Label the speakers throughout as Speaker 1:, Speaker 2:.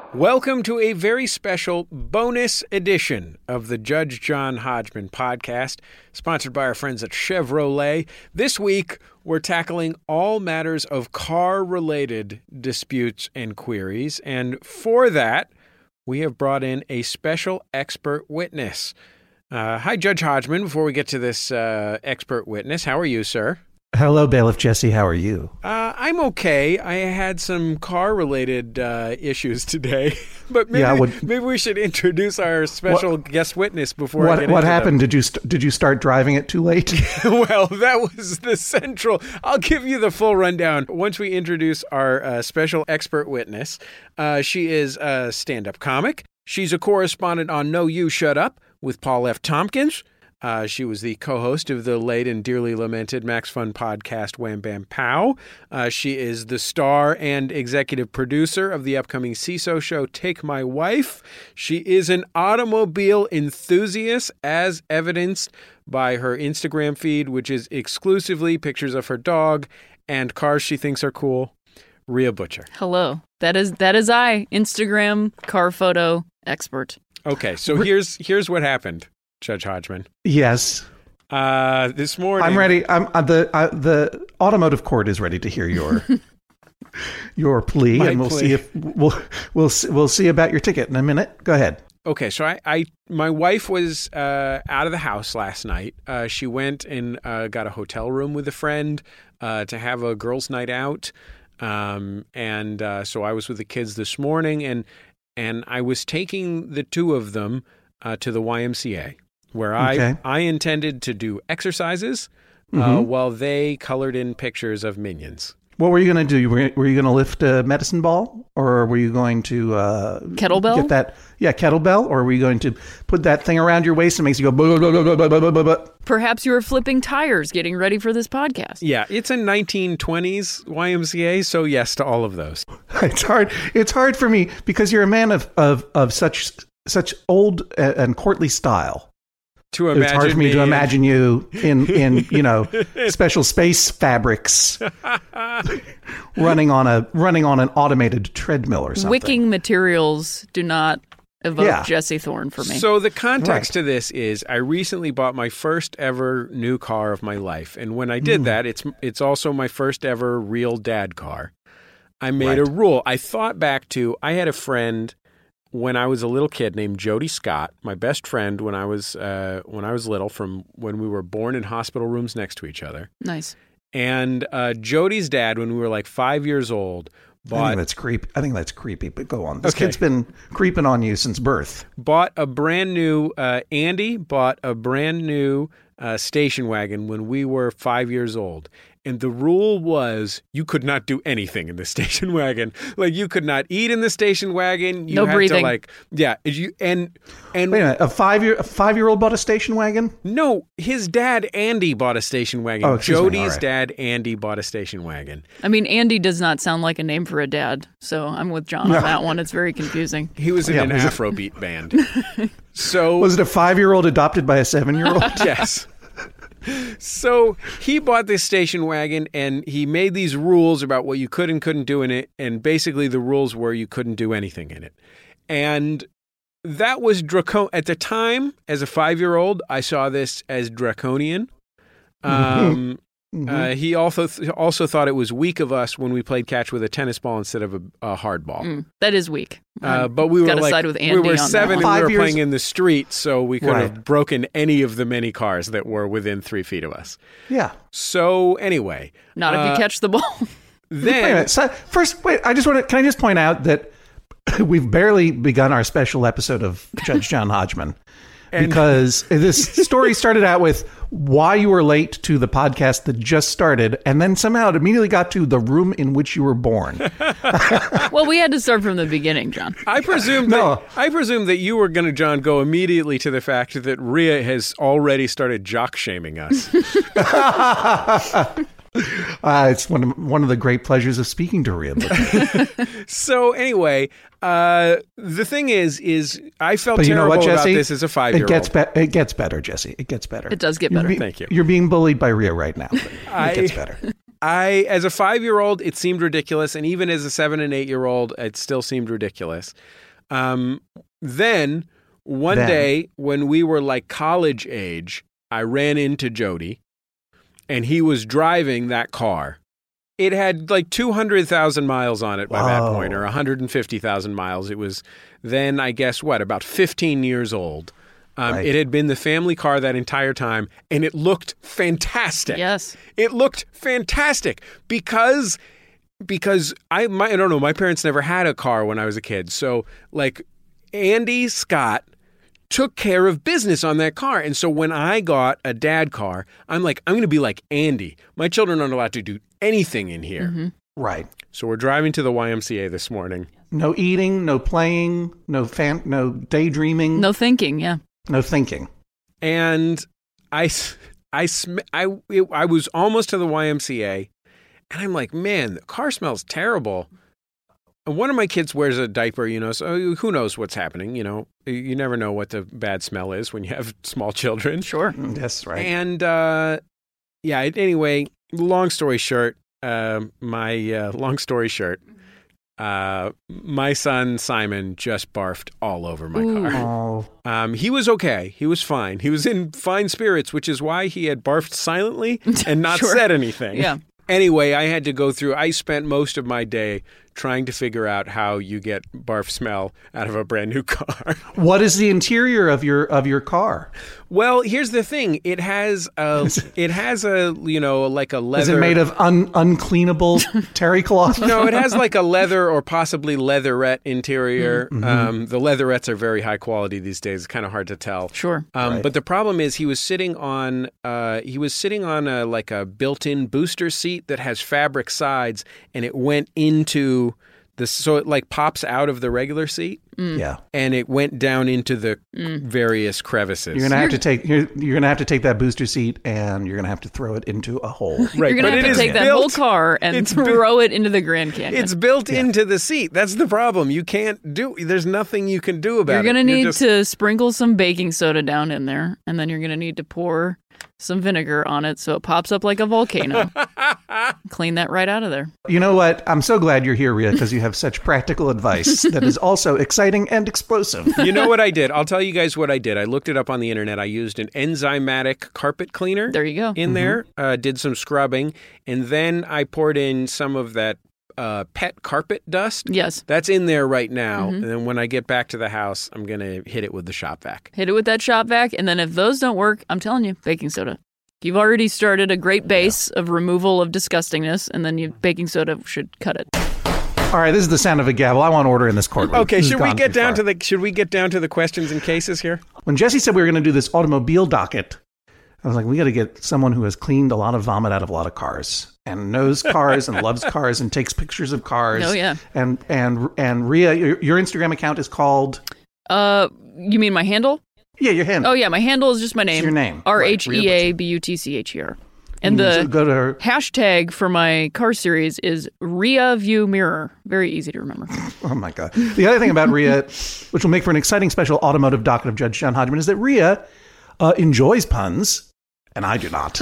Speaker 1: Welcome to a very special bonus edition of the Judge John Hodgman podcast, sponsored by our friends at Chevrolet. This week, we're tackling all matters of car-related disputes and queries, and for that, we have brought in a special expert witness. Hi, Judge Hodgman. Before we get to this expert witness, how are you, sir?
Speaker 2: Hello, Bailiff Jesse. How are you?
Speaker 1: I'm okay. I had some car-related issues today, but maybe we should introduce our special guest witness before I get into
Speaker 2: What happened? Them. Did you start driving it too late?
Speaker 1: Well, that was the central. I'll give you the full rundown once we introduce our special expert witness. She is a stand-up comic. She's a correspondent on No You Shut Up with Paul F. Tompkins. She was the co-host of the late and dearly lamented Max Fun podcast, Wham Bam Pow. She is the star and executive producer of the upcoming CISO show, Take My Wife. She is an automobile enthusiast, as evidenced by her Instagram feed, which is exclusively pictures of her dog and cars she thinks are cool. Rhea Butcher.
Speaker 3: Hello. That is I, Instagram car photo expert.
Speaker 1: Okay, so here's what happened. Judge Hodgman.
Speaker 2: Yes.
Speaker 1: This morning,
Speaker 2: I'm ready. The automotive court is ready to hear your plea, and we'll see if we'll see about your ticket in a minute. Go ahead.
Speaker 1: Okay, so my wife was out of the house last night. She went and got a hotel room with a friend to have a girls' night out, and so I was with the kids this morning, and I was taking the two of them to the YMCA. Where I intended to do exercises while they colored in pictures of Minions.
Speaker 2: What were you going to do? Were you going to lift a medicine ball? Or were you going to...
Speaker 3: kettlebell?
Speaker 2: Get that, kettlebell? Or were you going to put that thing around your waist and makes you go... Blah, blah, blah, blah, blah, blah, blah.
Speaker 3: Perhaps you were flipping tires getting ready for this podcast.
Speaker 1: Yeah, it's a 1920s YMCA, so yes to all of those.
Speaker 2: It's hard for me because you're a man of such old and courtly style. It's hard for me to imagine you in special space fabrics running on an automated treadmill or something.
Speaker 3: Wicking materials do not evoke Jesse Thorne for me.
Speaker 1: So the context to this is I recently bought my first ever new car of my life, and when I did that, it's also my first ever real dad car. I made a rule. I thought back to I had a friend when I was a little kid named Jody Scott, my best friend when I was little, from when we were born in hospital rooms next to each other.
Speaker 3: Nice.
Speaker 1: And Jody's dad, when we were like 5 years old,
Speaker 2: I think that's creepy, but go on. This kid's been creeping on you since birth.
Speaker 1: Andy bought a brand new station wagon when we were 5 years old. And the rule was you could not do anything in the station wagon. Like you could not eat in the station wagon. You had
Speaker 3: breathing.
Speaker 1: To and
Speaker 2: wait a minute, a 5-year-old bought a station wagon?
Speaker 1: No, his dad Andy bought a station wagon.
Speaker 2: Oh,
Speaker 1: Jody's dad Andy bought a station wagon.
Speaker 3: I mean, Andy does not sound like a name for a dad, so I'm with John on that one. It's very confusing.
Speaker 1: He was in an Afrobeat band. So
Speaker 2: was it a 5-year-old adopted by a 7-year-old?
Speaker 1: Yes. So he bought this station wagon and he made these rules about what you could and couldn't do in it. And basically the rules were you couldn't do anything in it. And that was draconian. At the time, as a 5-year-old, I saw this as draconian. He also thought it was weak of us when we played catch with a tennis ball instead of a hard ball.
Speaker 3: That is weak.
Speaker 1: But we were
Speaker 3: side with Andy
Speaker 1: we were 7 and we were playing in the street, so we could have broken any of the many cars that were within 3 feet of us.
Speaker 2: Yeah.
Speaker 1: So anyway,
Speaker 3: not if you catch the ball.
Speaker 1: Then
Speaker 2: wait a minute. So first, can I just point out that we've barely begun our special episode of Judge John Hodgman. Because this story started out with why you were late to the podcast that just started, and then somehow it immediately got to the room in which you were born.
Speaker 3: Well, we had to start from the beginning, John.
Speaker 1: I presume that you were going to, John, go immediately to the fact that Rhea has already started jock shaming us.
Speaker 2: It's one of the great pleasures of speaking to Rhea.
Speaker 1: So anyway, the thing is I felt
Speaker 2: terrible
Speaker 1: you know what, Jesse?
Speaker 2: About
Speaker 1: this as a 5-year-old.
Speaker 2: It gets better, Jesse. It gets better.
Speaker 3: It does get better.
Speaker 1: Thank you.
Speaker 2: You're being bullied by Rhea right now. It gets better.
Speaker 1: As a 5-year-old, it seemed ridiculous. And even as a 7 and 8-year-old, it still seemed ridiculous. Then one day when we were like college age, I ran into Jody and he was driving that car. It had like 200,000 miles on it by that point, or 150,000 miles. It was then, I guess, about 15 years old. Right. It had been the family car that entire time, and it looked fantastic.
Speaker 3: Yes.
Speaker 1: It looked fantastic because I don't know, my parents never had a car when I was a kid. So like Andy Scott took care of business on that car. And so when I got a dad car, I'm like, I'm going to be like Andy. My children aren't allowed to do anything in here.
Speaker 2: Mm-hmm. Right.
Speaker 1: So we're driving to the YMCA this morning.
Speaker 2: No eating, no playing, no daydreaming.
Speaker 3: No thinking, yeah.
Speaker 2: No thinking.
Speaker 1: And I was almost to the YMCA, and I'm like, man, the car smells terrible. And one of my kids wears a diaper, so who knows what's happening, You never know what the bad smell is when you have small children.
Speaker 3: Sure.
Speaker 2: That's right.
Speaker 1: And, anyway, long story short, my son Simon just barfed all over my car. He was okay. He was fine. He was in fine spirits, which is why he had barfed silently and not said anything.
Speaker 3: Yeah.
Speaker 1: Anyway, I spent most of my day trying to figure out how you get barf smell out of a brand new car.
Speaker 2: What is the interior of your car?
Speaker 1: Well, here's the thing. It has a like a leather.
Speaker 2: Is it made of uncleanable terry cloth?
Speaker 1: No, it has like a leather or possibly leatherette interior.
Speaker 2: Mm-hmm.
Speaker 1: The leatherettes are very high quality these days. It's kind of hard to tell.
Speaker 3: Sure.
Speaker 2: Right.
Speaker 1: But the problem is he was sitting on a built-in booster seat that has fabric sides, and it went into so it like pops out of the regular seat.
Speaker 2: Yeah.
Speaker 1: And it went down into the various crevices.
Speaker 2: You're gonna have to take that booster seat and you're gonna have to throw it into a hole.
Speaker 1: Right.
Speaker 3: You're gonna have to take that whole car and throw it into the Grand Canyon.
Speaker 1: It's built into the seat. That's the problem. There's nothing you can do about it.
Speaker 3: You're gonna need to sprinkle some baking soda down in there, and then you're gonna need to pour some vinegar on it so it pops up like a volcano. Clean that right out of there.
Speaker 2: You know what? I'm so glad you're here, Rhea, because you have such practical advice that is also exciting and explosive.
Speaker 1: You know what I did? I'll tell you guys what I did. I looked it up on the internet. I used an enzymatic carpet cleaner.
Speaker 3: There you go.
Speaker 1: In there, did some scrubbing, and then I poured in some of that pet carpet dust.
Speaker 3: Yes.
Speaker 1: That's in there right now. And then when I get back to the house, I'm going to hit it with the shop vac.
Speaker 3: Hit it with that shop vac. And then if those don't work, I'm telling you, baking soda. You've already started a great base of removal of disgustingness, and then baking soda should cut it.
Speaker 2: All right, this is the sound of a gavel. I want order in this courtroom.
Speaker 1: Okay, should we get down to the questions and cases here?
Speaker 2: When Jesse said we were going to do this automobile docket, I was like, we got to get someone who has cleaned a lot of vomit out of a lot of cars and knows cars and loves cars and takes pictures of cars.
Speaker 3: Oh yeah.
Speaker 2: And Rhea, your Instagram account is called.
Speaker 3: You mean my handle?
Speaker 2: Yeah, your handle.
Speaker 3: Oh yeah, my handle is just my name.
Speaker 2: It's your name.
Speaker 3: RHEABUTCHER. And the
Speaker 2: go to her.
Speaker 3: Hashtag for my car series is Rhea View Mirror. Very easy to remember.
Speaker 2: Oh my God. The other thing about Rhea, which will make for an exciting special automotive docket of Judge John Hodgman, is that Rhea enjoys puns, and I do not.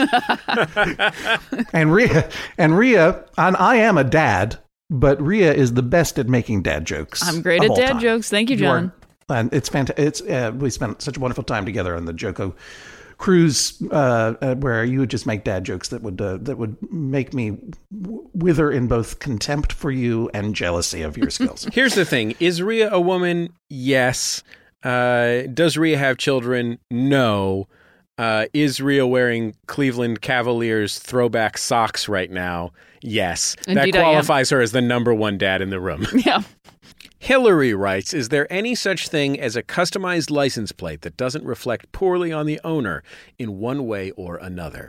Speaker 2: and Rhea, and I am a dad, but Rhea is the best at making dad jokes.
Speaker 3: I'm great at dad jokes. Thank you, John.
Speaker 2: And it's fantastic. We spent such a wonderful time together on the Joko cruise, where you would just make dad jokes that would make me wither in both contempt for you and jealousy of your skills.
Speaker 1: Here's the thing: is Rhea a woman? Yes. Does Rhea have children? No. Is Rhea wearing Cleveland Cavaliers throwback socks right now? Yes.
Speaker 3: Indeed,
Speaker 1: that qualifies her as the number one dad in the room.
Speaker 3: Yeah.
Speaker 1: Hillary writes, is there any such thing as a customized license plate that doesn't reflect poorly on the owner in one way or another?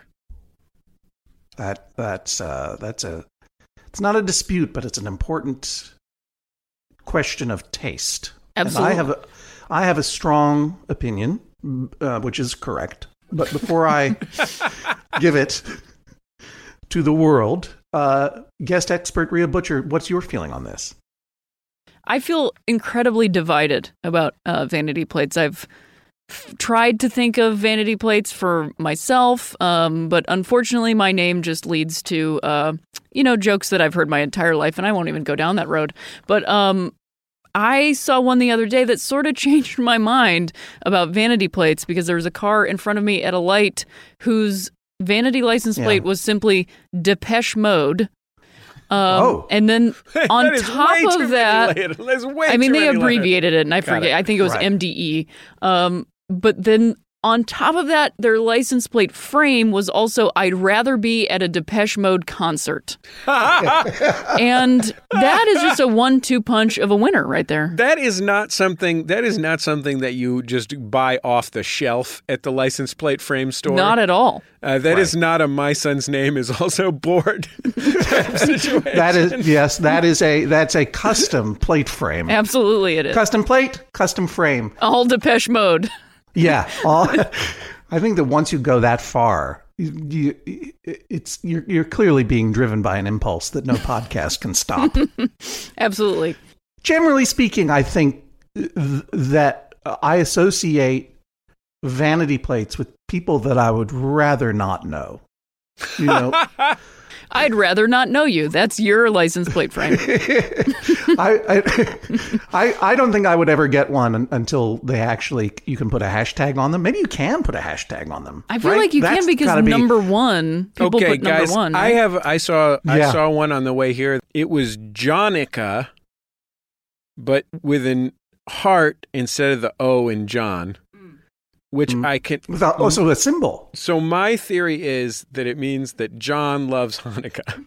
Speaker 2: It's not a dispute, but it's an important question of taste.
Speaker 3: Absolutely.
Speaker 2: And I have a strong opinion, which is correct. But before I give it to the world, guest expert Rhea Butcher, what's your feeling on this?
Speaker 3: I feel incredibly divided about vanity plates. I've tried to think of vanity plates for myself, but unfortunately my name just leads to, jokes that I've heard my entire life, and I won't even go down that road. But I saw one the other day that sort of changed my mind about vanity plates, because there was a car in front of me at a light whose vanity license plate was simply Depeche Mode. And then on top of that, they abbreviated it, and I forget. I think it was MDE. But then on top of that, their license plate frame was also, I'd rather be at a Depeche Mode concert. And that is just a 1-2 punch of a winner right there.
Speaker 1: That is not something that you just buy off the shelf at the license plate frame store.
Speaker 3: Not at all.
Speaker 1: That is not a my son's name is also bored situation.
Speaker 2: That's a custom plate frame.
Speaker 3: Absolutely it is.
Speaker 2: Custom plate, custom frame.
Speaker 3: All Depeche Mode.
Speaker 2: Yeah. I think that once you go that far, you're clearly being driven by an impulse that no podcast can stop.
Speaker 3: Absolutely.
Speaker 2: Generally speaking, I think that I associate vanity plates with people that I would rather not know. You know,
Speaker 3: I'd rather not know you. That's your license plate frame.
Speaker 2: I don't think I would ever get one until you can put a hashtag on them. Maybe you can put a hashtag on them.
Speaker 3: I feel like you can, because number one, people put number
Speaker 1: guys,
Speaker 3: one. Right?
Speaker 1: I saw one on the way here. It was Jonica, but with an heart instead of the O in John. Which I can...
Speaker 2: Also a symbol.
Speaker 1: So my theory is that it means that John loves Hanukkah.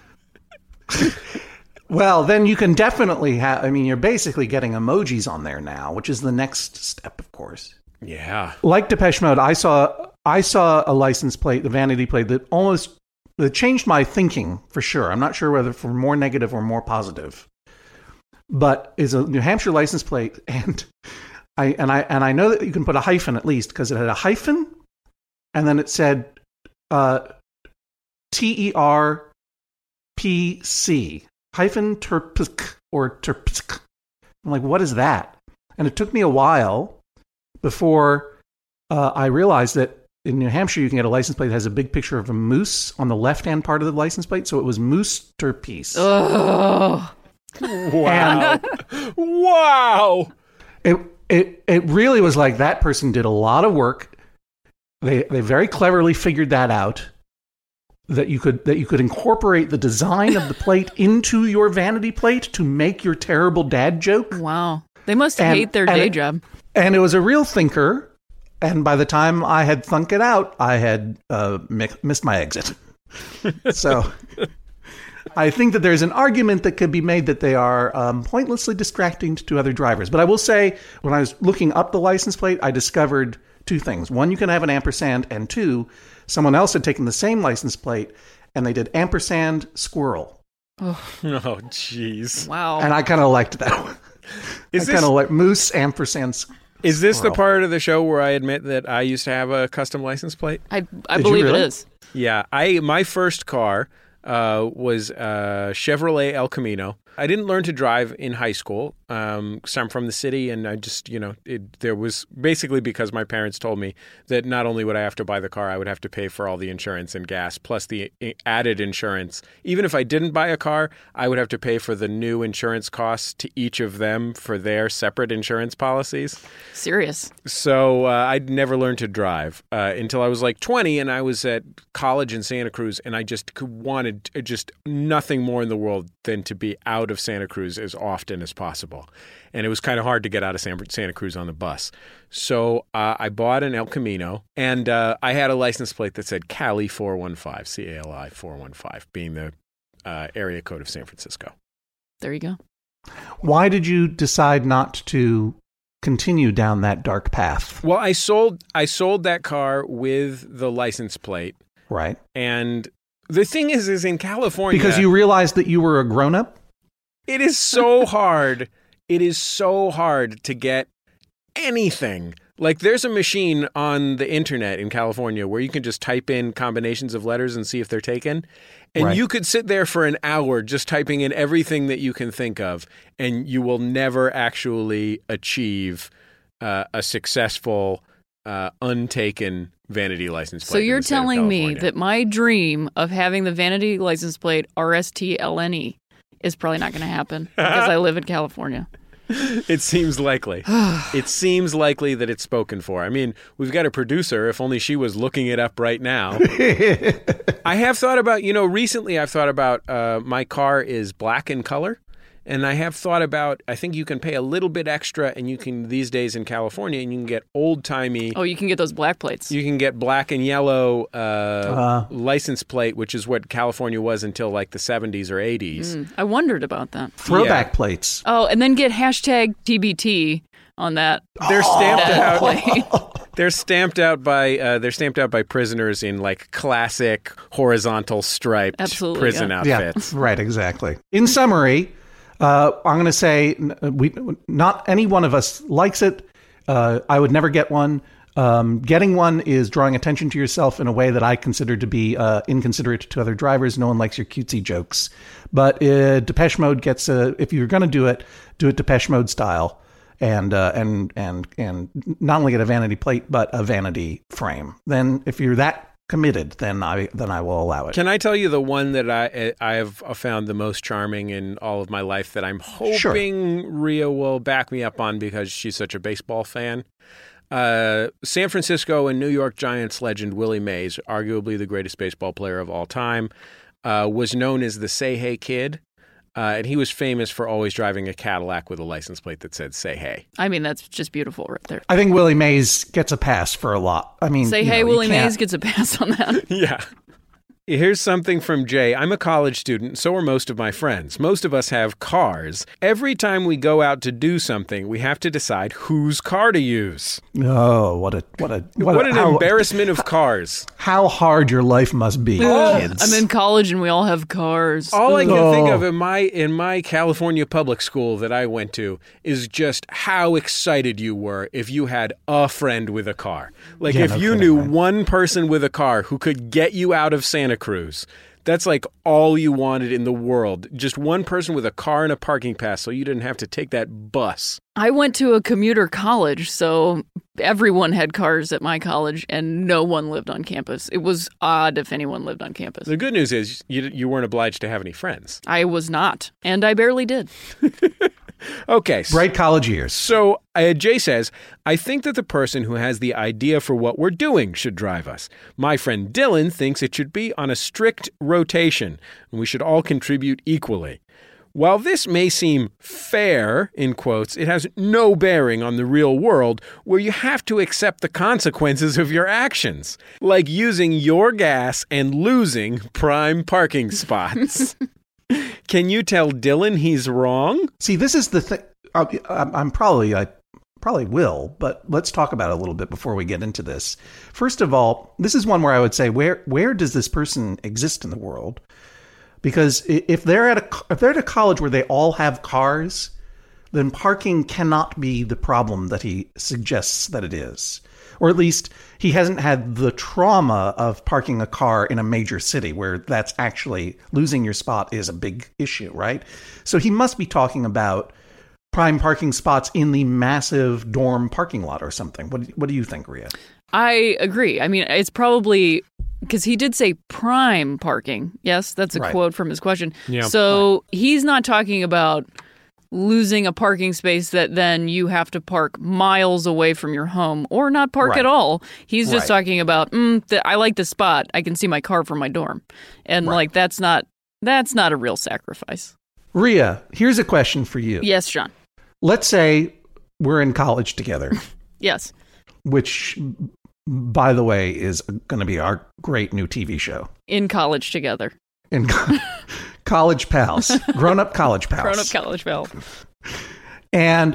Speaker 2: Well, then you can definitely you're basically getting emojis on there now, which is the next step, of course.
Speaker 1: Yeah.
Speaker 2: Like Depeche Mode, I saw a license plate, the vanity plate, that changed my thinking, for sure. I'm not sure whether for more negative or more positive. But is a New Hampshire license plate, and... I know that you can put a hyphen at least, because it had a hyphen, and then it said TERPC hyphen Terpsk or Terpsk. I'm like, what is that? And it took me a while before I realized that in New Hampshire you can get a license plate that has a big picture of a moose on the left-hand part of the license plate, so it was Moose Terpiece.
Speaker 3: Oh,
Speaker 1: wow! Wow!
Speaker 2: It really was like that person did a lot of work. They very cleverly figured that out, that you could incorporate the design of the plate into your vanity plate to make your terrible dad joke.
Speaker 3: Wow. They must hate their day job.
Speaker 2: And it was a real thinker, and by the time I had thunk it out, I had missed my exit. So I think that there's an argument that could be made that they are pointlessly distracting to other drivers. But I will say, when I was looking up the license plate, I discovered two things. One, you can have an ampersand, and two, someone else had taken the same license plate, and they did ampersand squirrel.
Speaker 1: Oh, jeez.
Speaker 3: Wow.
Speaker 2: And I kind of liked that one. I kind of like moose, ampersand squirrel.
Speaker 1: Is this the part of the show where I admit that I used to have a custom license plate?
Speaker 3: I believe it is.
Speaker 1: Yeah. My first car... was Chevrolet El Camino. I didn't learn to drive in high school, because I'm from the city, and I just, there was basically because my parents told me that not only would I have to buy the car, I would have to pay for all the insurance and gas, plus the added insurance. Even if I didn't buy a car, I would have to pay for the new insurance costs to each of them for their separate insurance policies.
Speaker 3: Serious.
Speaker 1: So I'd never learned to drive until I was like 20, and I was at college in Santa Cruz, and I just wanted just nothing more in the world than to be out of Santa Cruz as often as possible. And it was kind of hard to get out of Santa Cruz on the bus. So I bought an El Camino, and I had a license plate that said Cali 415, C-A-L-I 415, being the area code of San Francisco.
Speaker 3: There you go.
Speaker 2: Why did you decide not to continue down that dark path?
Speaker 1: Well, I sold that car with the license plate.
Speaker 2: Right.
Speaker 1: And the thing is in California...
Speaker 2: Because you realized that you were a grown-up?
Speaker 1: It is so hard. It is so hard to get anything. Like, there's a machine on the internet in California where you can just type in combinations of letters and see if they're taken. And you could sit there for an hour just typing in everything that you can think of, and you will never actually achieve a successful untaken vanity license plate.
Speaker 3: So you're telling me that my dream of having the vanity license plate RSTLNE is probably not going to happen because I live in California.
Speaker 1: It seems likely. It seems likely that it's spoken for. I mean, we've got a producer. If only she was looking it up right now. I have thought about, recently I've thought about my car is black in color. And I have thought about, I think you can pay a little bit extra and you can, these days in California, and you can get old-timey.
Speaker 3: Oh, you can get those black plates.
Speaker 1: You can get black and yellow license plate, which is what California was until like the 70s or 80s.
Speaker 3: I wondered about that.
Speaker 2: Throwback plates.
Speaker 3: Oh, and then get hashtag TBT on that.
Speaker 1: They're stamped out. They're stamped out by prisoners in like classic horizontal striped prison outfits.
Speaker 2: Yeah, right, exactly. In summary, I'm going to say not any one of us likes it. I would never get one. Getting one is drawing attention to yourself in a way that I consider to be inconsiderate to other drivers. No one likes your cutesy jokes. But Depeche Mode gets if you're going to do it Depeche Mode style, and not only get a vanity plate but a vanity frame. Then if you're that committed, then I will allow it.
Speaker 1: Can I tell you the one that I have found the most charming in all of my life that I'm hoping Rhea will back me up on because she's such a baseball fan? San Francisco and New York Giants legend Willie Mays, arguably the greatest baseball player of all time, was known as the Say Hey Kid. And he was famous for always driving a Cadillac with a license plate that said "Say Hey."
Speaker 3: I mean, that's just beautiful right there.
Speaker 2: I think Willie Mays gets a pass for a lot. I mean,
Speaker 3: Say Hey, Willie Mays gets a pass on that.
Speaker 1: Yeah. Here's something from Jay. I'm a college student, so are most of my friends. Most of us have cars. Every time we go out to do something, we have to decide whose car to use.
Speaker 2: Oh, what an
Speaker 1: embarrassment of cars.
Speaker 2: How hard your life must be, kids.
Speaker 3: I'm in college and we all have cars.
Speaker 1: All I can think of in my California public school that I went to is just how excited you were if you had a friend with a car. Like if you knew one person with a car who could get you out of Santa Cruz. That's like all you wanted in the world. Just one person with a car and a parking pass so you didn't have to take that bus.
Speaker 3: I went to a commuter college, so everyone had cars at my college and no one lived on campus. It was odd if anyone lived on campus.
Speaker 1: The good news is you weren't obliged to have any friends.
Speaker 3: I was not, and I barely did.
Speaker 1: Okay.
Speaker 2: Bright college years.
Speaker 1: So Jay says, I think that the person who has the idea for what we're doing should drive us. My friend Dylan thinks it should be on a strict rotation, and we should all contribute equally. While this may seem fair, in quotes, it has no bearing on the real world where you have to accept the consequences of your actions, like using your gas and losing prime parking spots. Can you tell Dylan he's wrong?
Speaker 2: See, this is the thing. I probably will, but let's talk about it a little bit before we get into this. First of all, this is one where I would say, where does this person exist in the world? Because if they're at a college where they all have cars, then parking cannot be the problem that he suggests that it is. Or at least he hasn't had the trauma of parking a car in a major city where that's actually losing your spot is a big issue, right? So he must be talking about prime parking spots in the massive dorm parking lot or something. What do you think, Rhea?
Speaker 3: I agree. I mean, it's probably because he did say prime parking. Yes, that's a quote from his question. Yeah, so he's not talking about losing a parking space that then you have to park miles away from your home or not park at all. He's just talking about, I like the spot. I can see my car from my dorm. And like, that's not a real sacrifice.
Speaker 2: Rhea, here's a question for you.
Speaker 3: Yes, Sean.
Speaker 2: Let's say we're in college together.
Speaker 3: Yes.
Speaker 2: Which, by the way, is going to be our great new TV show.
Speaker 3: In college together.
Speaker 2: In college pals, grown-up college pals.
Speaker 3: Grown-up college pals.
Speaker 2: And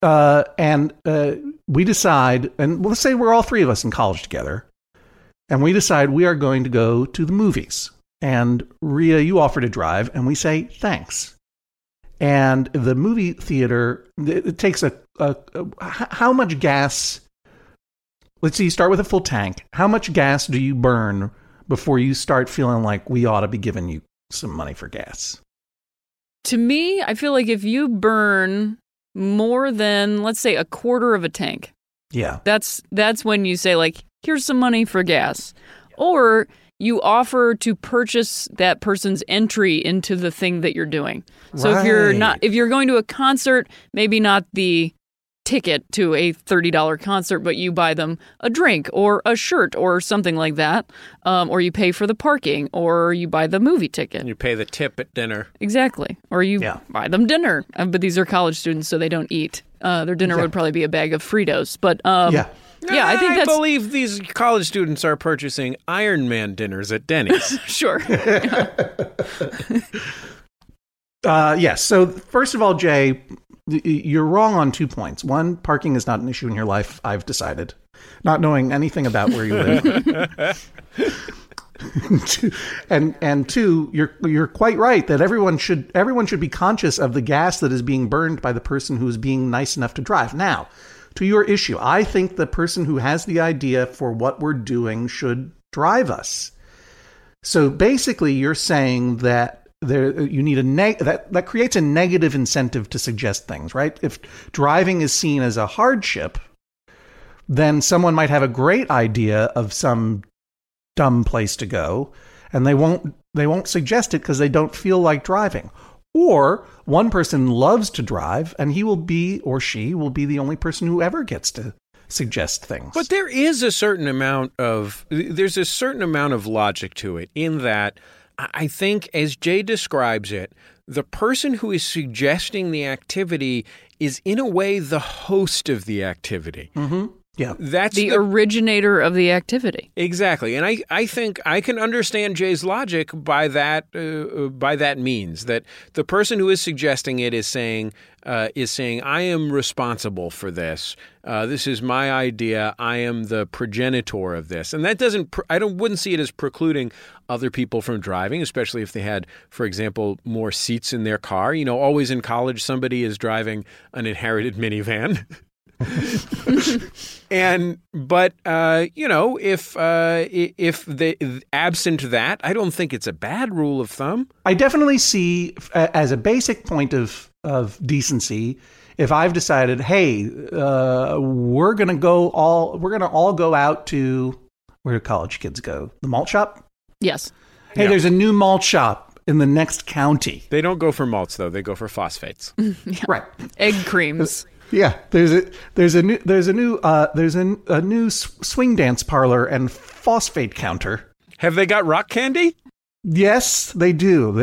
Speaker 2: we decide, and let's say we're all three of us in college together, and we decide we are going to go to the movies. And Rhea, you offer to drive, and we say thanks. And the movie theater, it takes how much gas? Let's see, you start with a full tank. How much gas do you burn before you start feeling like we ought to be giving you some money for gas?
Speaker 3: To me, I feel like if you burn more than, let's say, a quarter of a tank,
Speaker 2: Yeah.
Speaker 3: That's when you say, like, here's some money for gas. Or you offer to purchase that person's entry into the thing that you're doing. So if you're going to a concert, maybe not the ticket to a $30 concert, but you buy them a drink or a shirt or something like that, or you pay for the parking, or you buy the movie ticket.
Speaker 1: And you pay the tip at dinner.
Speaker 3: Exactly. Or you buy them dinner. But these are college students, so they don't eat. Their dinner would probably be a bag of Fritos. But I think
Speaker 1: I believe these college students are purchasing Iron Man dinners at Denny's.
Speaker 3: Sure.
Speaker 2: Yes. So first of all, Jay, you're wrong on 2 points. One, parking is not an issue in your life, I've decided, not knowing anything about where you live. and two, you're quite right that everyone should be conscious of the gas that is being burned by the person who is being nice enough to drive. Now, to your issue, I think the person who has the idea for what we're doing should drive us. So basically, you're saying that you need that creates a negative incentive to suggest things, right? If driving is seen as a hardship, then someone might have a great idea of some dumb place to go, and they won't suggest it because they don't feel like driving. Or one person loves to drive, and he will be, or she will be, the only person who ever gets to suggest things.
Speaker 1: But there's a certain amount of logic to it, in that I think, as Jay describes it, the person who is suggesting the activity is in a way the host of the activity.
Speaker 2: Mm-hmm. Yeah.
Speaker 1: That's
Speaker 3: the originator of the activity.
Speaker 1: Exactly. And I think I can understand Jay's logic by that means, that the person who is suggesting it is saying, I am responsible for this. This is my idea. I am the progenitor of this. And that wouldn't see it as precluding other people from driving, especially if they had, for example, more seats in their car. You know, always in college, somebody is driving an inherited minivan. If they absent that, I don't think it's a bad rule of thumb.
Speaker 2: I definitely see, as a basic point of decency, if I've decided, hey, we're gonna all go out to, where do college kids go? The malt shop?
Speaker 3: Yes.
Speaker 2: Hey, there's a new malt shop in the next county.
Speaker 1: They don't go for malts though; they go for phosphates.
Speaker 3: Yeah.
Speaker 2: Right.
Speaker 3: Egg creams.
Speaker 2: Yeah, there's a new swing dance parlor and phosphate counter.
Speaker 1: Have they got rock candy?
Speaker 2: Yes, they do.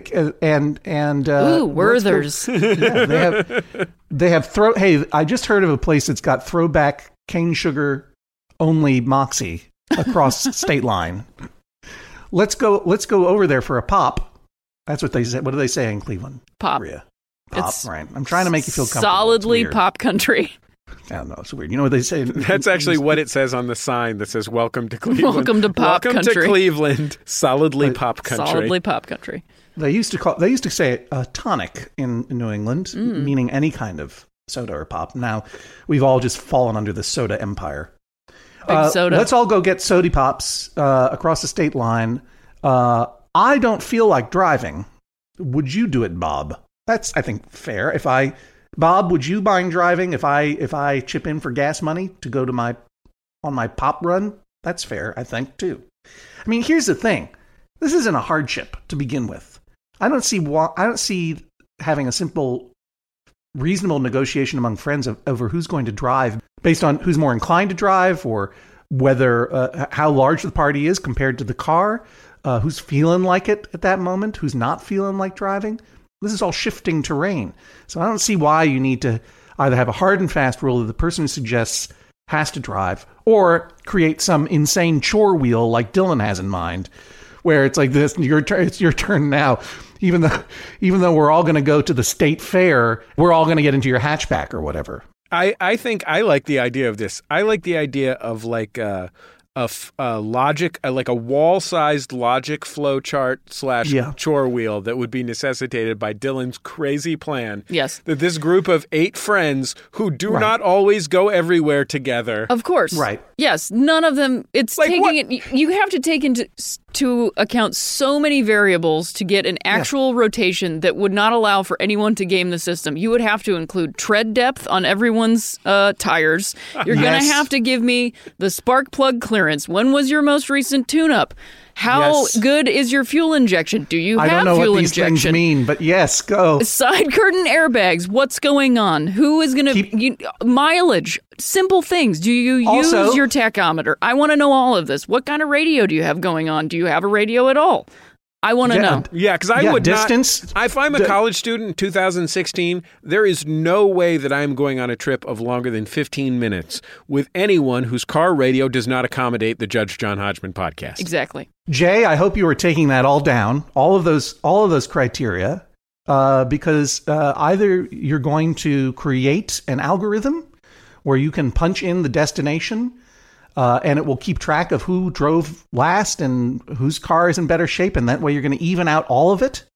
Speaker 3: Ooh, Werther's.
Speaker 2: They have Hey, I just heard of a place that's got throwback cane sugar only Moxie across state line. Let's go over there for a pop. That's what they say. What do they say in Cleveland?
Speaker 3: Pop.
Speaker 2: Maria? Pop, it's right. I'm trying to make you feel comfortable.
Speaker 3: Solidly pop country.
Speaker 2: I don't know. It's weird. You know what they say?
Speaker 1: That's actually what it says on the sign that says, "Welcome to Cleveland."
Speaker 3: Welcome to pop country.
Speaker 1: Welcome to Cleveland. Solidly pop country.
Speaker 3: Solidly pop country.
Speaker 2: They used to say a tonic in New England, meaning any kind of soda or pop. Now we've all just fallen under the soda empire.
Speaker 3: Big soda.
Speaker 2: Let's all go get Sody Pops across the state line. I don't feel like driving. Would you do it, Bob? That's, I think, fair. Bob, would you mind driving if I chip in for gas money to go to on my pop run? That's fair, I think, too. I mean, here's the thing. This isn't a hardship to begin with. I don't see having a simple, reasonable negotiation among friends over who's going to drive based on who's more inclined to drive, or whether how large the party is compared to the car, who's feeling like it at that moment, who's not feeling like driving. This is all shifting terrain. So I don't see why you need to either have a hard and fast rule that the person who suggests has to drive, or create some insane chore wheel like Dylan has in mind, where it's like this, it's your turn now. Even though we're all going to go to the state fair, we're all going to get into your hatchback or whatever.
Speaker 1: I think I like the idea of this. I like the idea of like a logic, like a wall-sized logic flow chart / chore wheel that would be necessitated by Dylan's crazy plan.
Speaker 3: Yes.
Speaker 1: That this group of 8 friends who do not always go everywhere together.
Speaker 3: Of course.
Speaker 2: Right.
Speaker 3: Yes. None of them. It's like taking it. You have to take into to account so many variables to get an actual rotation that would not allow for anyone to game the system. You would have to include tread depth on everyone's tires. You're going to have to give me the spark plug clearance. When was your most recent tune-up? How good is your fuel injection? Do you have fuel injection? I don't know what these things
Speaker 2: mean, but yes, go.
Speaker 3: Side curtain airbags. What's going on? Who is going to... mileage. Simple things. Do you use your tachometer? I want to know all of this. What kind of radio do you have going on? Do you have a radio at all? I want to know.
Speaker 1: Yeah, because I would
Speaker 2: distance.
Speaker 1: Not... If I'm a college student in 2016, there is no way that I'm going on a trip of longer than 15 minutes with anyone whose car radio does not accommodate the Judge John Hodgman podcast.
Speaker 3: Exactly.
Speaker 2: Jay, I hope you were taking that all down, all of those criteria, because either you're going to create an algorithm where you can punch in the destination, and it will keep track of who drove last and whose car is in better shape, and that way you're going to even out all of it,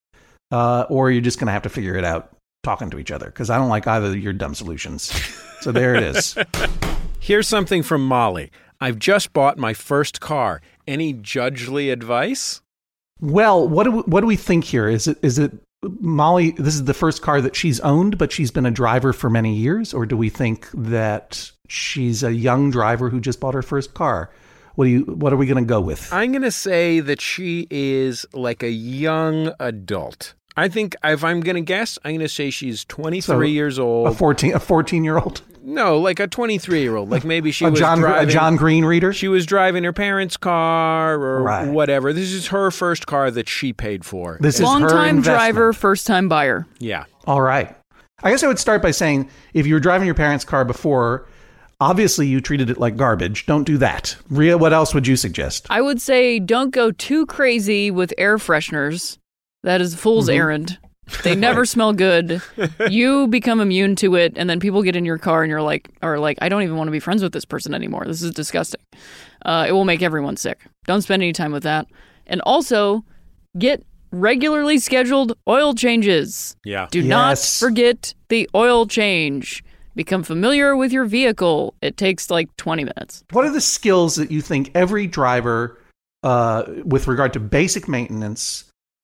Speaker 2: or you're just going to have to figure it out talking to each other, because I don't like either of your dumb solutions. So there it is.
Speaker 1: Here's something from Molly. I've just bought my first car. Any judgely advice?
Speaker 2: Well, what do we think here? Is it Molly? This is the first car that she's owned, but she's been a driver for many years, or do we think that she's a young driver who just bought her first car? What are we going to go with?
Speaker 1: I'm going to say that she is like a young adult. I think if I'm going to guess, I'm going to say she's 23 years old.
Speaker 2: A 14-year-old?
Speaker 1: No, like a 23-year-old. Like maybe she was driving...
Speaker 2: A John Green reader?
Speaker 1: She was driving her parents' car or whatever. This is her first car that she paid for.
Speaker 2: This is her
Speaker 3: long-time
Speaker 2: investment.
Speaker 3: driver, first-time buyer.
Speaker 1: Yeah.
Speaker 2: All right. I guess I would start by saying, if you were driving your parents' car before, obviously you treated it like garbage. Don't do that. Rhea, what else would you suggest?
Speaker 3: I would say don't go too crazy with air fresheners. That is a fool's errand. They never smell good. You become immune to it, and then people get in your car and you're like, I don't even want to be friends with this person anymore. This is disgusting. It will make everyone sick. Don't spend any time with that. And also, get regularly scheduled oil changes.
Speaker 1: Yeah.
Speaker 3: Do not forget the oil change. Become familiar with your vehicle. It takes like 20 minutes.
Speaker 2: What are the skills that you think every driver, with regard to basic maintenance,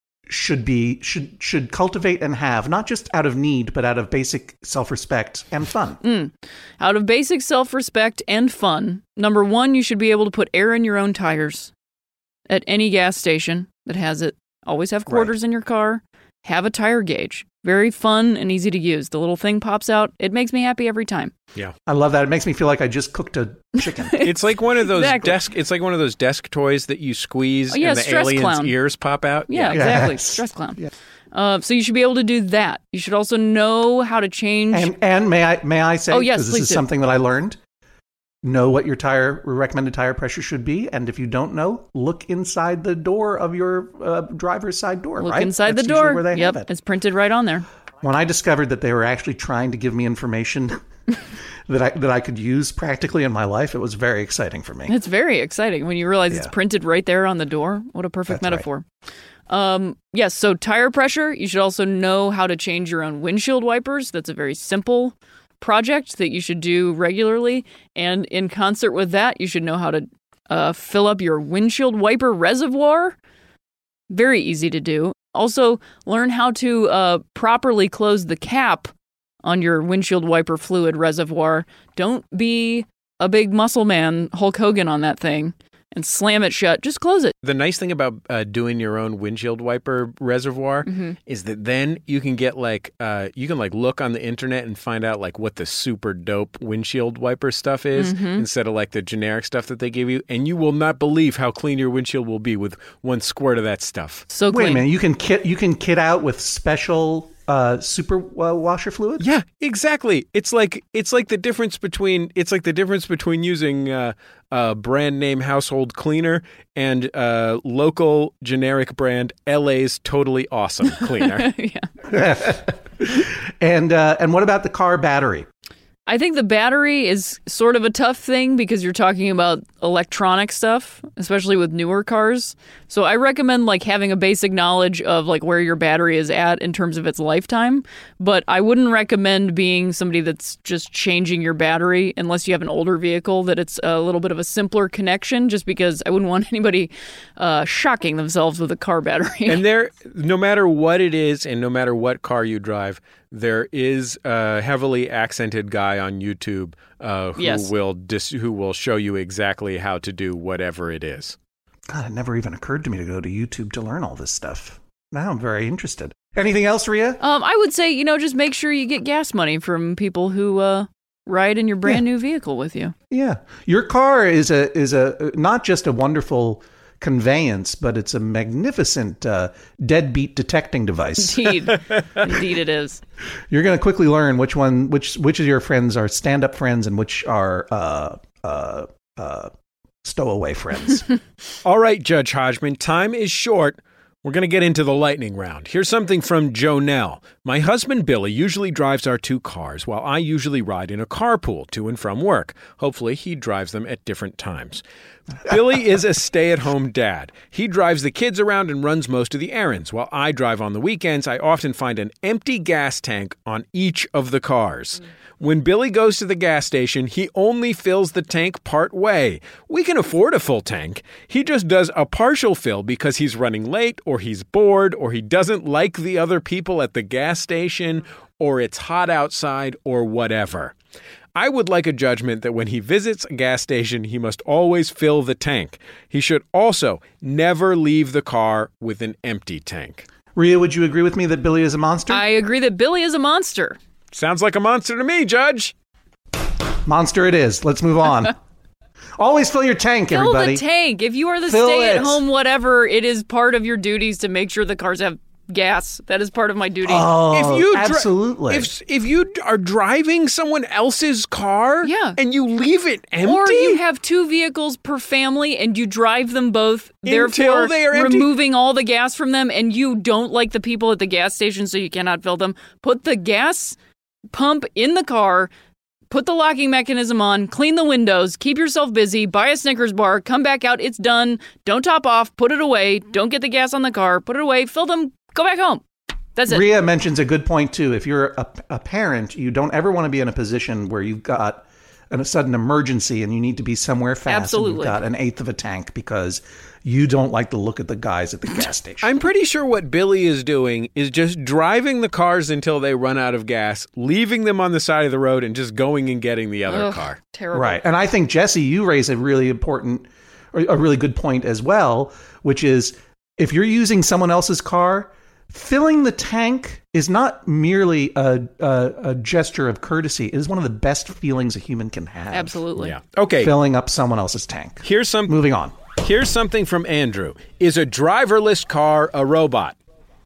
Speaker 2: should cultivate and have, not just out of need, but out of basic self-respect and fun?
Speaker 3: Out of basic self-respect and fun, number one, you should be able to put air in your own tires at any gas station that has it. Always have quarters in your car. Have a tire gauge. Very fun and easy to use. The little thing pops out. It makes me happy every time.
Speaker 1: Yeah,
Speaker 2: I love that. It makes me feel like I just cooked a chicken.
Speaker 1: It's like one of those It's like one of those desk toys that you squeeze and the alien's
Speaker 3: clown.
Speaker 1: ears pop out.
Speaker 3: Yeah, exactly. Yes. Stress clown. Yeah. So you should be able to do that. You should also know how to change.
Speaker 2: And may I say?
Speaker 3: Oh yes,
Speaker 2: this is something that I learned. Know what your recommended tire pressure should be, and if you don't know, look inside the door of your driver's side door.
Speaker 3: Look inside the door.
Speaker 2: Where they have it.
Speaker 3: It's printed right on there.
Speaker 2: When I discovered that they were actually trying to give me information that I could use practically in my life, it was very exciting for me.
Speaker 3: It's very exciting when you realize it's printed right there on the door. What a perfect metaphor. Right. Yes, so tire pressure. You should also know how to change your own windshield wipers. That's a very simple project that you should do regularly, and in concert with that, you should know how to fill up your windshield wiper reservoir. Very easy to do. Also, learn how to properly close the cap on your windshield wiper fluid reservoir. Don't be a big muscle man, Hulk Hogan, on that thing and slam it shut. Just close it.
Speaker 1: The nice thing about doing your own windshield wiper reservoir is that then you can get look on the internet and find out like what the super dope windshield wiper stuff is instead of like the generic stuff that they give you, and you will not believe how clean your windshield will be with one squirt of that stuff.
Speaker 3: So clean.
Speaker 2: Wait a minute, you can kit out with special super washer fluid?
Speaker 1: Yeah, exactly. It's like the difference between using a brand name household cleaner and local generic brand LA's Totally Awesome cleaner.
Speaker 2: And what about the car battery?
Speaker 3: I think the battery is sort of a tough thing because you're talking about electronic stuff, especially with newer cars. So I recommend like having a basic knowledge of like where your battery is at in terms of its lifetime. But I wouldn't recommend being somebody that's just changing your battery unless you have an older vehicle, that it's a little bit of a simpler connection, just because I wouldn't want anybody shocking themselves with a car battery.
Speaker 1: And no matter what it is and no matter what car you drive, there is a heavily accented guy on YouTube who will show you exactly how to do whatever it is.
Speaker 2: God, it never even occurred to me to go to YouTube to learn all this stuff. Now I'm very interested. Anything else, Rhea?
Speaker 3: I would say, just make sure you get gas money from people who ride in your brand new vehicle with you.
Speaker 2: Yeah. Your car is a not just a wonderful conveyance, but it's a magnificent deadbeat detecting device.
Speaker 3: Indeed it is.
Speaker 2: You're going to quickly learn which of your friends are stand-up friends and which are stowaway friends.
Speaker 1: All right, Judge Hodgman, time is short. We're going to get into the lightning round. Here's something from Jonelle. My husband, Billy, usually drives our 2 cars, while I usually ride in a carpool to and from work. Hopefully, he drives them at different times. Billy is a stay-at-home dad. He drives the kids around and runs most of the errands. While I drive on the weekends, I often find an empty gas tank on each of the cars. When Billy goes to the gas station, he only fills the tank part way. We can afford a full tank. He just does a partial fill because he's running late, or he's bored, or he doesn't like the other people at the gas station, or it's hot outside, or whatever. I would like a judgment that when he visits a gas station, he must always fill the tank. He should also never leave the car with an empty tank.
Speaker 2: Rhea, would you agree with me that Billy is a monster?
Speaker 3: I agree that Billy is a monster.
Speaker 1: Sounds like a monster to me, Judge.
Speaker 2: Monster it is. Let's move on. Always fill your tank, everybody.
Speaker 3: Fill the tank. If you are the stay-at-home whatever, it is part of your duties to make sure the cars have gas. That is part of my duty.
Speaker 2: Oh, absolutely.
Speaker 1: If you are driving someone else's car and you leave it empty.
Speaker 3: Or you have 2 vehicles per family and you drive them both, therefore
Speaker 1: they are empty,
Speaker 3: removing all the gas from them, and you don't like the people at the gas station so you cannot fill them, put the gas pump in the car, put the locking mechanism on, clean the windows, keep yourself busy, buy a Snickers bar, come back out, it's done, don't top off, put it away, don't get the gas on the car, put it away, fill them, go back home. That's it.
Speaker 2: Rhea mentions a good point, too. If you're a parent, you don't ever want to be in a position where you've got a sudden emergency and you need to be somewhere fast.
Speaker 3: Absolutely.
Speaker 2: And you've got an eighth of a tank because you don't like the look of the guys at the gas station.
Speaker 1: I'm pretty sure what Billy is doing is just driving the cars until they run out of gas, leaving them on the side of the road, and just going and getting the other car.
Speaker 3: Terrible.
Speaker 2: Right. And I think, Jesse, you raise a really important, or a really good point as well, which is if you're using someone else's car, filling the tank is not merely a gesture of courtesy. It is one of the best feelings a human can have.
Speaker 3: Absolutely.
Speaker 1: Yeah. Okay.
Speaker 2: Filling up someone else's tank. Moving on.
Speaker 1: Here's something from Andrew. Is a driverless car a robot?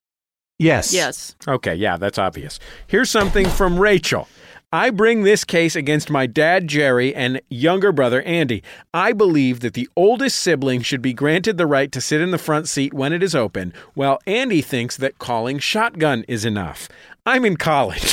Speaker 2: Yes.
Speaker 3: Yes.
Speaker 1: Okay, yeah, that's obvious. Here's something from Rachel. I bring this case against my dad, Jerry, and younger brother, Andy. I believe that the oldest sibling should be granted the right to sit in the front seat when it is open, while Andy thinks that calling shotgun is enough. I'm in college.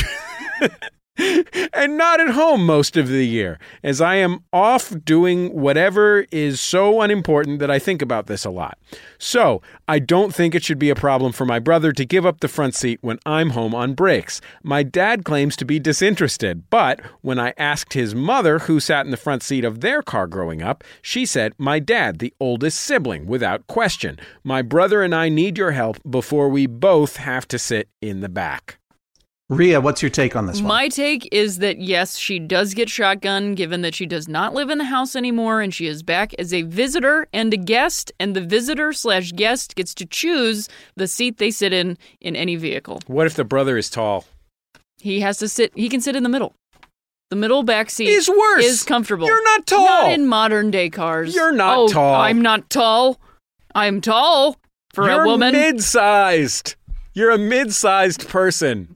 Speaker 1: And not at home most of the year, as I am off doing whatever is so unimportant that I think about this a lot. So, I don't think it should be a problem for my brother to give up the front seat when I'm home on breaks. My dad claims to be disinterested, but when I asked his mother who sat in the front seat of their car growing up, she said, my dad, the oldest sibling, without question. My brother and I need your help before we both have to sit in the back.
Speaker 2: Rhea, what's your take on this one?
Speaker 3: My take is that, yes, she does get shotgun, given that she does not live in the house anymore, and she is back as a visitor and a guest, and the visitor/guest gets to choose the seat they sit in any vehicle.
Speaker 1: What if the brother is tall?
Speaker 3: He can sit in the middle. The middle back seat
Speaker 1: is worse.
Speaker 3: Is comfortable.
Speaker 1: You're not tall.
Speaker 3: Not in modern day cars.
Speaker 1: You're not tall.
Speaker 3: I'm not tall. I'm tall for a woman.
Speaker 1: You're mid-sized. You're a mid-sized person.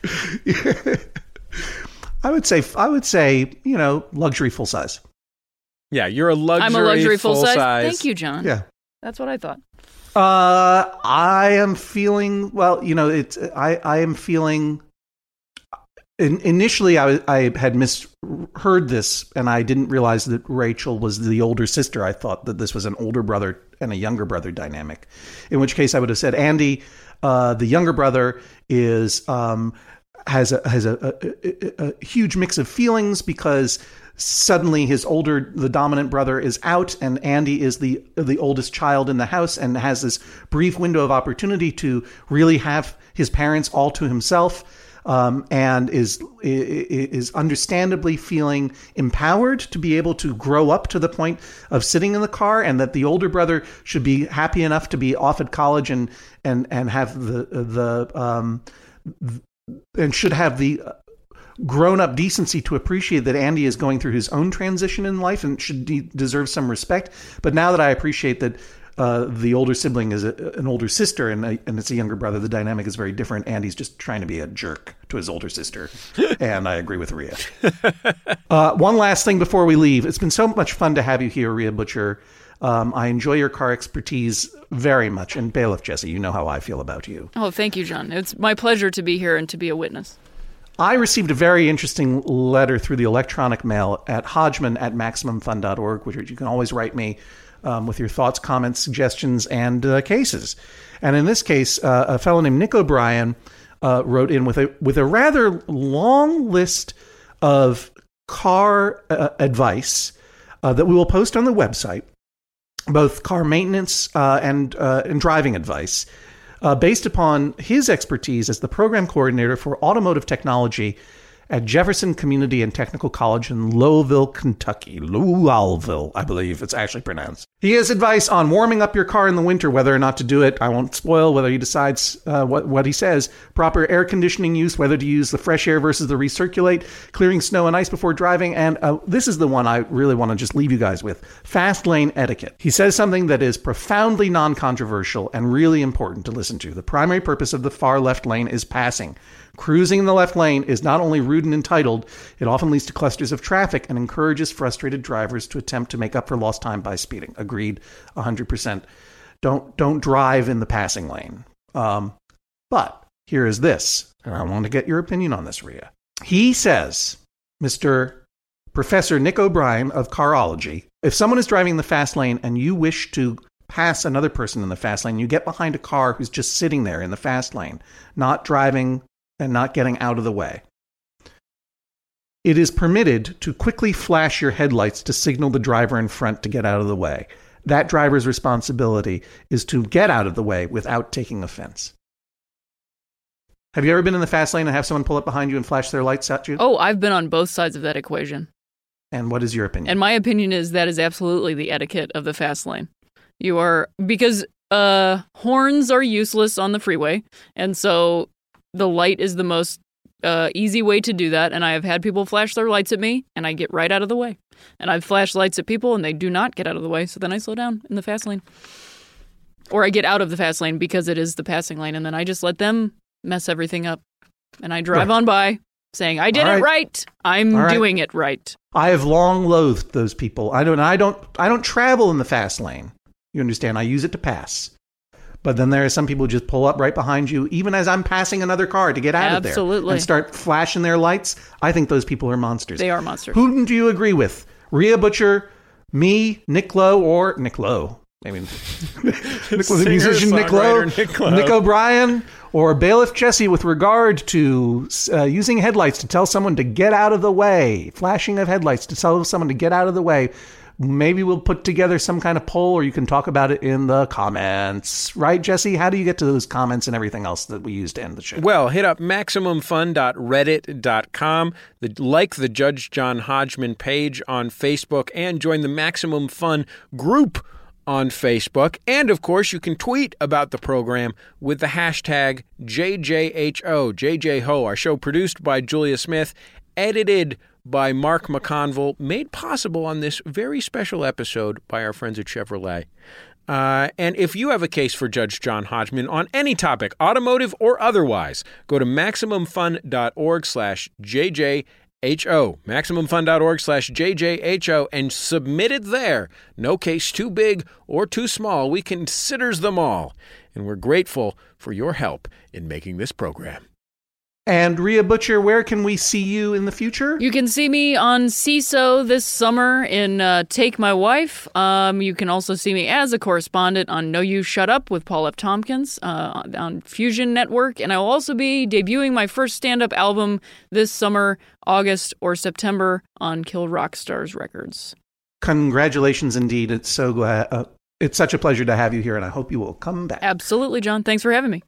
Speaker 2: I would say, luxury full size.
Speaker 1: Yeah, you're a luxury.
Speaker 3: I'm a luxury full size. Thank you, John.
Speaker 2: Yeah,
Speaker 3: that's what I thought.
Speaker 2: I am feeling. Well, I am feeling. Initially, I had misheard this, and I didn't realize that Rachel was the older sister. I thought that this was an older brother and a younger brother dynamic, in which case I would have said Andy, the younger brother, has a huge mix of feelings because suddenly the dominant brother is out, and Andy is the oldest child in the house and has this brief window of opportunity to really have his parents all to himself. And is understandably feeling empowered to be able to grow up to the point of sitting in the car, and that the older brother should be happy enough to be off at college and have and should have the grown-up decency to appreciate that Andy is going through his own transition in life and should deserve some respect. But now that I appreciate that the older sibling is an older sister and it's a younger brother, the dynamic is very different. Andy's just trying to be a jerk to his older sister. And I agree with Rhea. One last thing before we leave. It's been so much fun to have you here, Rhea Butcher. I enjoy your car expertise very much. And Bailiff Jesse, you know how I feel about you.
Speaker 3: Oh, thank you, John. It's my pleasure to be here and to be a witness.
Speaker 2: I received a very interesting letter through the electronic mail at hodgman@maximumfun.org, which you can always write me with your thoughts, comments, suggestions, and cases. And in this case, a fellow named Nick O'Brien wrote in with a rather long list of car advice that we will post on the website, both car maintenance and driving advice, based upon his expertise as the program coordinator for automotive technology at Jefferson Community and Technical College in Louisville, Kentucky. Louisville, I believe it's actually pronounced. He has advice on warming up your car in the winter, whether or not to do it. I won't spoil whether he decides what he says. Proper air conditioning use, whether to use the fresh air versus the recirculate, clearing snow and ice before driving. And this is the one I really want to just leave you guys with. Fast lane etiquette. He says something that is profoundly non-controversial and really important to listen to. The primary purpose of the far left lane is passing. Cruising in the left lane is not only rude and entitled, it often leads to clusters of traffic and encourages frustrated drivers to attempt to make up for lost time by speeding. Agreed, 100%. Don't drive in the passing lane. But here is this, and I want to get your opinion on this, Rhea. He says, Mr. Professor Nick O'Brien of Carology, if someone is driving in the fast lane and you wish to pass another person in the fast lane, you get behind a car who's just sitting there in the fast lane, not driving and not getting out of the way. It is permitted to quickly flash your headlights to signal the driver in front to get out of the way. That driver's responsibility is to get out of the way without taking offense. Have you ever been in the fast lane and have someone pull up behind you and flash their lights at you?
Speaker 3: Oh, I've been on both sides of that equation.
Speaker 2: And what is your opinion?
Speaker 3: And my opinion is that is absolutely the etiquette of the fast lane. Because horns are useless on the freeway, and so the light is the most easy way to do that, and I have had people flash their lights at me, and I get right out of the way. And I've flashed lights at people, and they do not get out of the way, so then I slow down in the fast lane. Or I get out of the fast lane because it is the passing lane, and then I just let them mess everything up. And I drive on by, saying, I did it right. I'm doing it right.
Speaker 2: I have long loathed those people. I don't travel in the fast lane. You understand? I use it to pass. But then there are some people who just pull up right behind you, even as I'm passing another car to get out of there.
Speaker 3: Absolutely.
Speaker 2: And start flashing their lights. I think those people are monsters.
Speaker 3: They are monsters.
Speaker 2: Who do you agree with? Rhea Butcher, me, Nick Lowe, or Nick Lowe? I mean, the musician Nick Lowe, Nick O'Brien, or Bailiff Jesse with regard to using headlights to tell someone to get out of the way, flashing of headlights to tell someone to get out of the way. Maybe we'll put together some kind of poll, or you can talk about it in the comments. Right, Jesse? How do you get to those comments and everything else that we use to end the show?
Speaker 1: Well, hit up MaximumFun.reddit.com, like the Judge John Hodgman page on Facebook, and join the Maximum Fun group on Facebook. And, of course, you can tweet about the program with the hashtag JJHO, JJHO, our show produced by Julia Smith, edited by Mark McConville, made possible on this very special episode by our friends at Chevrolet. And if you have a case for Judge John Hodgman on any topic, automotive or otherwise, go to MaximumFun.org/JJHO, MaximumFun.org/JJHO, and submit it there. No case too big or too small. We considers them all. And we're grateful for your help in making this program.
Speaker 2: And Rhea Butcher, where can we see you in the future?
Speaker 3: You can see me on CISO this summer in Take My Wife. You can also see me as a correspondent on No You Shut Up with Paul F. Tompkins on Fusion Network. And I will also be debuting my first stand-up album this summer, August or September, on Kill Rock Stars Records.
Speaker 2: Congratulations indeed. It's such a pleasure to have you here, and I hope you will come back.
Speaker 3: Absolutely, John. Thanks for having me.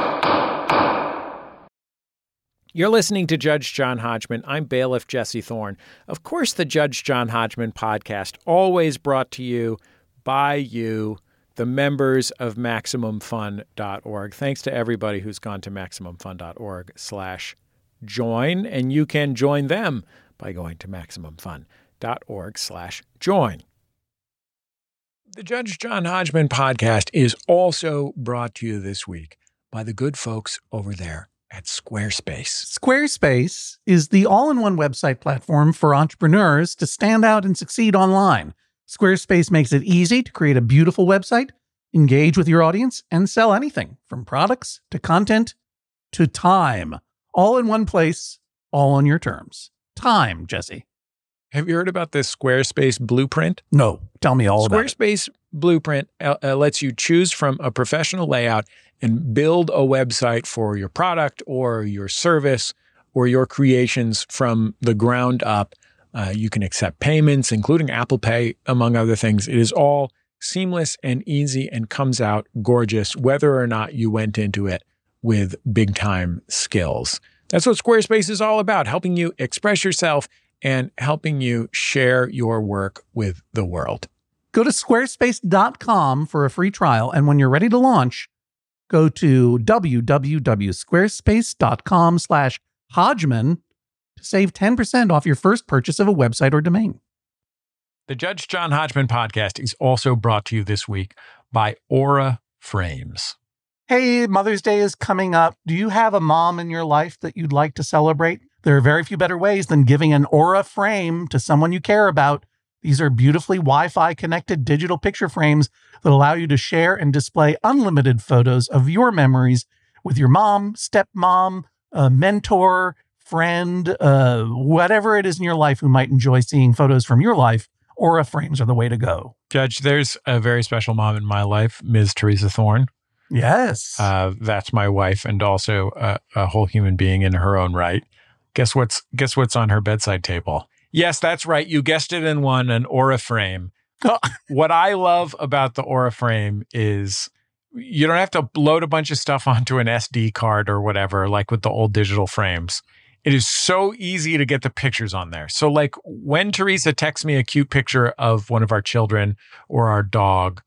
Speaker 1: You're listening to Judge John Hodgman. I'm bailiff Jesse Thorne. Of course, the Judge John Hodgman podcast, always brought to you by you, the members of MaximumFun.org. Thanks to everybody who's gone to MaximumFun.org/join, and you can join them by going to MaximumFun.org/join. The Judge John Hodgman podcast is also brought to you this week by the good folks over there at Squarespace.
Speaker 2: Squarespace is the all-in-one website platform for entrepreneurs to stand out and succeed online. Squarespace makes it easy to create a beautiful website, engage with your audience, and sell anything from products to content to time. All in one place, all on your terms. Time, Jesse.
Speaker 1: Have you heard about this Squarespace blueprint?
Speaker 2: No. Tell me all about it.
Speaker 1: Squarespace blueprint lets you choose from a professional layout and build a website for your product or your service or your creations from the ground up. You can accept payments, including Apple Pay, among other things. It is all seamless and easy and comes out gorgeous, whether or not you went into it with big time skills. That's what Squarespace is all about, helping you express yourself and helping you share your work with the world.
Speaker 2: Go to squarespace.com for a free trial, and when you're ready to launch, go to www.squarespace.com/Hodgman to save 10% off your first purchase of a website or domain.
Speaker 1: The Judge John Hodgman podcast is also brought to you this week by Aura Frames.
Speaker 2: Hey, Mother's Day is coming up. Do you have a mom in your life that you'd like to celebrate? There are very few better ways than giving an Aura frame to someone you care about. These are beautifully Wi-Fi connected digital picture frames that allow you to share and display unlimited photos of your memories with your mom, stepmom, mentor, friend, whatever it is in your life who might enjoy seeing photos from your life. Aura frames are the way to go.
Speaker 1: Judge, there's a very special mom in my life, Ms. Teresa Thorne.
Speaker 2: Yes.
Speaker 1: That's my wife and also a whole human being in her own right. Guess what's on her bedside table? Yes, that's right. You guessed it and won an Aura frame. What I love about the Aura frame is you don't have to load a bunch of stuff onto an SD card or whatever, like with the old digital frames. It is so easy to get the pictures on there. So like when Teresa texts me a cute picture of one of our children or our dog,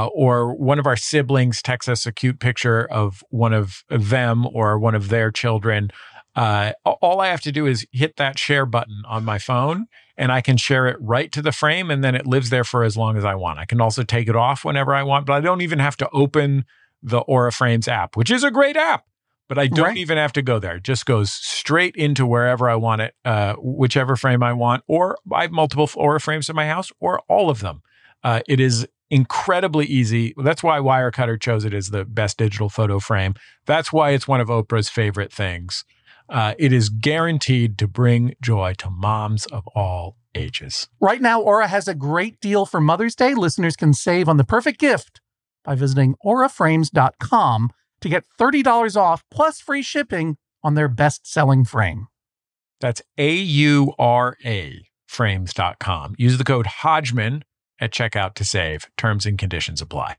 Speaker 1: or one of our siblings texts us a cute picture of one of them or one of their children, all I have to do is hit that share button on my phone and I can share it right to the frame and then it lives there for as long as I want. I can also take it off whenever I want, but I don't even have to open the Aura Frames app, which is a great app, but I don't even have to go there. It just goes straight into wherever I want it, whichever frame I want, or I have multiple Aura Frames in my house or all of them. It is incredibly easy. That's why Wirecutter chose it as the best digital photo frame. That's why it's one of Oprah's favorite things. It is guaranteed to bring joy to moms of all ages.
Speaker 2: Right now, Aura has a great deal for Mother's Day. Listeners can save on the perfect gift by visiting auraframes.com to get $30 off plus free shipping on their best-selling frame.
Speaker 1: That's AURA frames.com. Use the code Hodgman at checkout to save. Terms and conditions apply.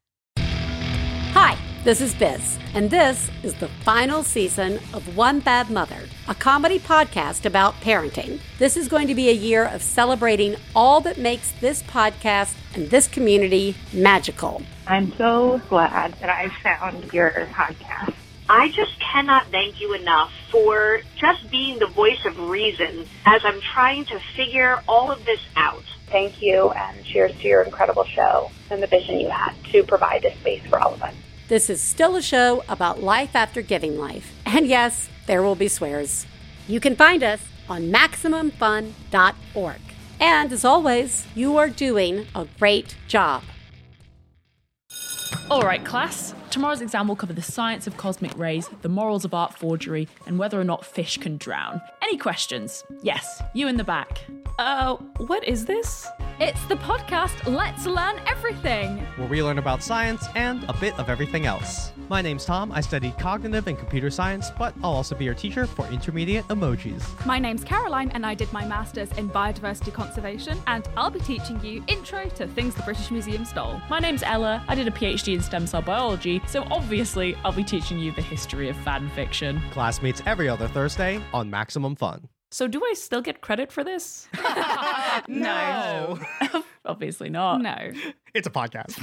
Speaker 4: Hi, this is Biz, and this is the final season of One Bad Mother, a comedy podcast about parenting. This is going to be a year of celebrating all that makes this podcast and this community magical.
Speaker 5: I'm so glad that I found your podcast.
Speaker 6: I just cannot thank you enough for just being the voice of reason as I'm trying to figure all of this out.
Speaker 5: Thank you, and cheers to your incredible show and the vision you had to provide this space for all of us.
Speaker 4: This is still a show about life after giving life. And yes, there will be swears. You can find us on MaximumFun.org. And as always, you are doing a great job.
Speaker 3: All right, class.
Speaker 7: Tomorrow's exam will cover the science of cosmic rays, the morals of art forgery, and whether or not fish can drown. Any questions? Yes, you in the back. What is this?
Speaker 8: It's the podcast Let's Learn Everything,
Speaker 9: where we learn about science and a bit of everything else. My name's Tom. I studied cognitive and computer science, but I'll also be your teacher for intermediate emojis.
Speaker 8: My name's Caroline, and I did my master's in biodiversity conservation, and I'll be teaching you intro to things the British Museum stole.
Speaker 7: My name's Ella. I did a PhD in stem cell biology, so obviously I'll be teaching you the history of fan fiction.
Speaker 9: Class meets every other Thursday on Maximum Fun.
Speaker 7: So do I still get credit for this?
Speaker 8: No.
Speaker 7: Obviously not.
Speaker 8: No.
Speaker 9: It's a podcast.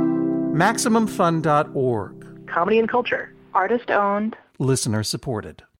Speaker 2: MaximumFun.org.
Speaker 10: Comedy and culture. Artist owned.
Speaker 2: Listener supported.